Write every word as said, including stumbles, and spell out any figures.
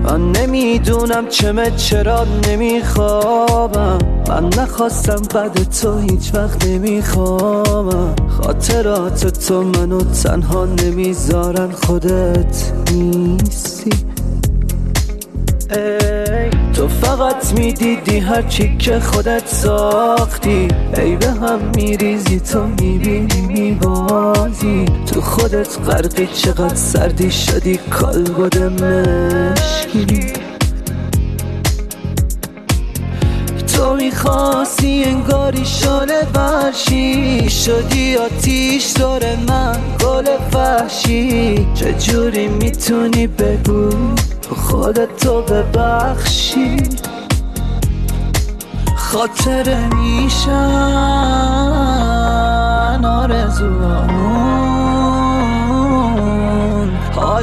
من نمیدونم چمه چرا نمیخوابم، من نخواستم بعد تو هیچ وقت نمیخوابم. خاطرات تو منو تنها نمیذارن، خودت نیستی. ای تو فقط میدیدی هرچی که خودت ساختی، ای به هم میریزی تو میبینی میبازی. تو خودت غرقی، چقدر سردی شدی کالبد مشکی. تو میخواستی انگاری شاله ورشی، شدی آتیش دور من گل وحشی. چجوری میتونی بگو تو خودتو ببخشی؟ خاطره میشن آرزوامون.